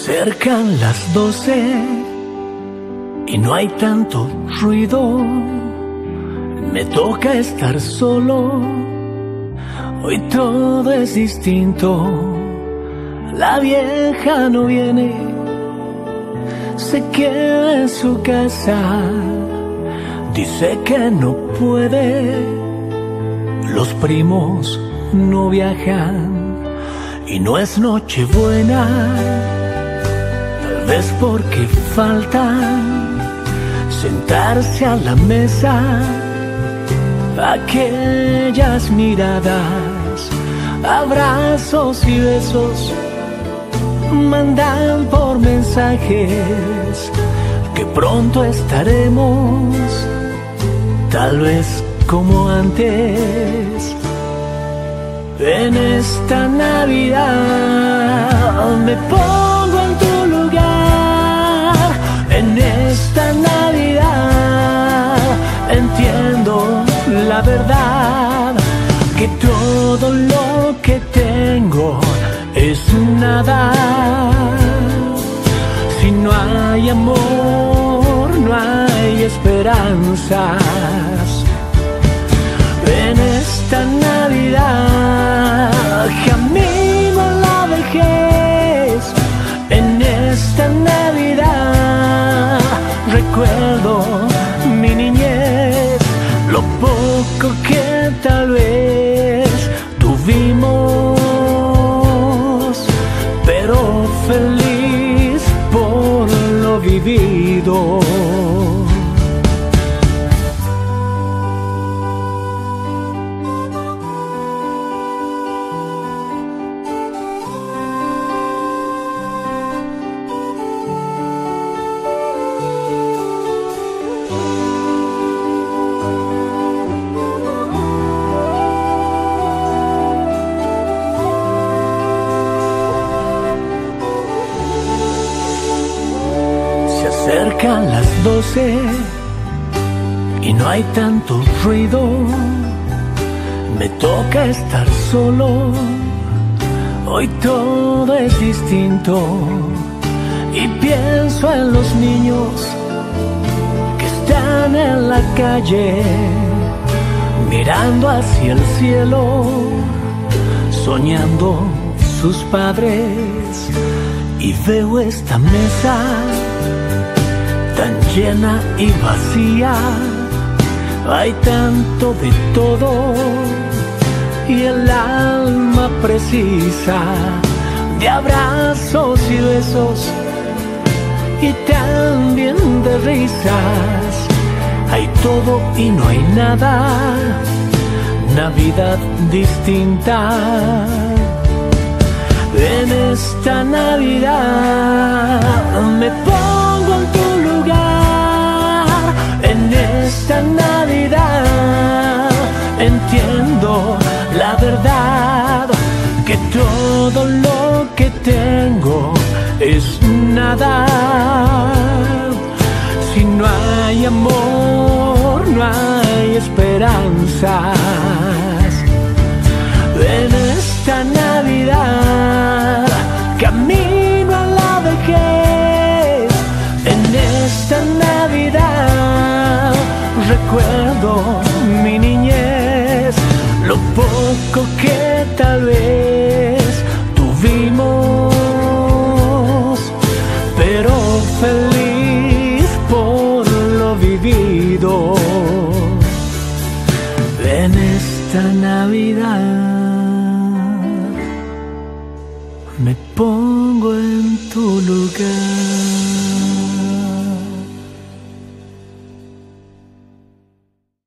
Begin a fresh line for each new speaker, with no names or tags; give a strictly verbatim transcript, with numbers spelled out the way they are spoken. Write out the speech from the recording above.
acercan las doce y no hay tanto ruido. Me toca estar solo, hoy todo es distinto. La vieja no viene, se queda en su casa. Dice que no puede, los primos no viajan y no es Nochebuena, tal vez porque faltan sentarse a la mesa. Aquellas miradas, abrazos y besos mandan por mensajes que pronto estaremos, tal vez como antes. En esta Navidad me pongo en tu lugar. En esta Navidad entiendo la verdad, que todo lo que tengo es nada. Si no hay amor, no hay esperanzas. En esta Navidad camino a la vejez. En esta Navidad recuerdo mi niñez, lo poco que tal vez tuvimos, pero feliz por lo vivido. Acercan las doce y no hay tanto ruido. Me toca estar solo, hoy todo es distinto. Y pienso en los niños que están en la calle, mirando hacia el cielo, soñando sus padres. Y veo esta mesa tan llena y vacía, hay tanto de todo y el alma precisa de abrazos y besos y también de risas. Hay todo y no hay nada, Navidad distinta. En esta Navidad me pongo en tu lugar. En esta Navidad entiendo la verdad, que todo lo que tengo es nada. Si no hay amor, no hay esperanzas. En esta Navidad camino a la vejez. En esta Navidad recuerdo mi niñez, lo poco que tal vez tuvimos, pero feliz por lo vivido. En esta Navidad me pongo en tu lugar.